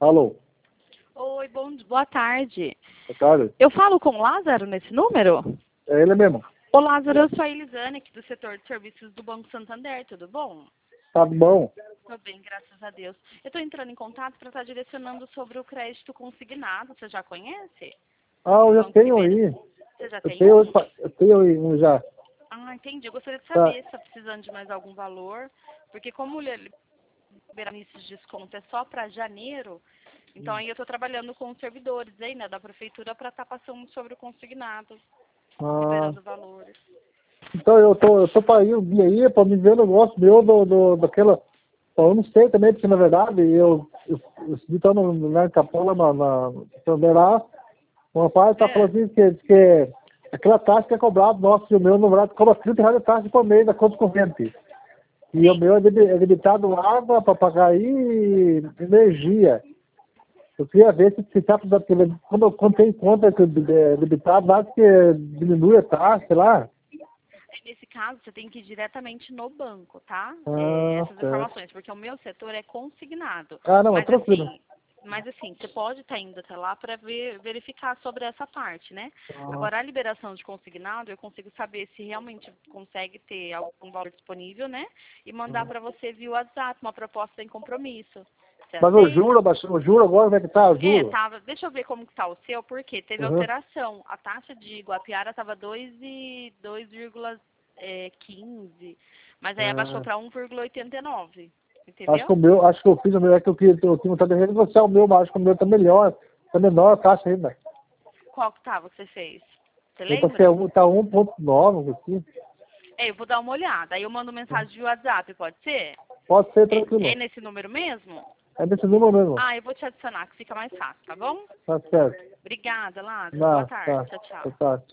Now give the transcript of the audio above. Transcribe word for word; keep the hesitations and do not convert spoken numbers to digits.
Alô? Oi, bom, boa tarde. Boa tarde. Eu falo com o Lázaro nesse número? É ele mesmo. Ô Lázaro, eu sou a Elisane, aqui do setor de serviços do Banco Santander, tudo bom? Tá bom? Tudo bem, graças a Deus. Eu estou entrando em contato para estar direcionando sobre o crédito consignado, você já conhece? Ah, eu já Banco tenho Ribeirão. aí. Você já Eu tem tenho, um? aí pa- eu tenho aí um já. Ah, entendi. Eu gostaria de Tá. saber se está precisando de mais algum valor, porque como o liberar início de desconto é só para janeiro, então aí eu estou trabalhando com os servidores aí, né, da prefeitura para estar passando sobre o consignado, Ah, liberando valores. então eu tô, eu tô para ir um dia aí para me ver o negócio meu do, do, daquela. Bom, eu não sei também, porque na verdade eu eu, eu subi tá no, na Capão lá na, na também lá, um rapaz tá É. falando assim que, que aquela taxa que é cobrada, nossa, e o meu namorado cobra trinta reais de taxa por mês da conta corrente. E o meu é debi- é debitado água para pagar aí e energia. Eu queria ver se se tá, porque quando, quando tem conta que é debitado, acho que diminui a taxa, sei lá. Nesse caso, você tem que ir diretamente no banco, tá? É, Ah, essas certo. informações, porque o meu setor é consignado. Ah, não, mas Mas tranquilo. assim, mas assim, você pode estar indo até lá para ver, verificar sobre essa parte, né? Ah, Agora, a liberação de consignado, eu consigo saber se realmente consegue ter algum valor disponível, né? E mandar para você via WhatsApp uma proposta sem compromisso. Você mas o aceita? juro, mas o juro agora como é que tá? O É, juro? tava. Deixa eu ver como que tá o seu, porque teve Uhum. alteração. A taxa de Guapiara tava dois e dois vírgula quinze, mas aí abaixou Ah, para um vírgula oitenta e nove, acho que o entendeu? meu, acho que eu fiz o meu, é que eu queria, eu tinha vontade de renegociar o meu, mas acho que o meu tá melhor, tá menor a taxa ainda. Qual que tava que você fez? Você Eu passei, lembra? um- tá um ponto nove, assim. É, eu vou dar uma olhada. Aí eu mando mensagem de WhatsApp, pode ser? Pode ser É, é tranquilo. nesse número mesmo? É desse número mesmo. Ah, eu vou te adicionar, que fica mais fácil, tá bom? Tá certo. Obrigada, Lázaro. Boa Não, tarde. tá, Tchau, tchau. tá, tá.